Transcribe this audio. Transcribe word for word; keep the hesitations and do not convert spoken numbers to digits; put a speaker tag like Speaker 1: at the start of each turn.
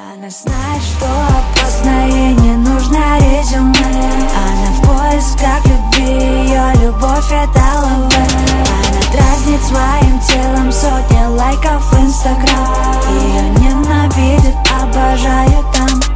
Speaker 1: Она знает, что опасно, ей не нужно резюме. Она в поисках любви, ее любовь это лавэ. Она дразнит своим телом сотни лайков в Инстаграм. Ее ненавидят, обожают там.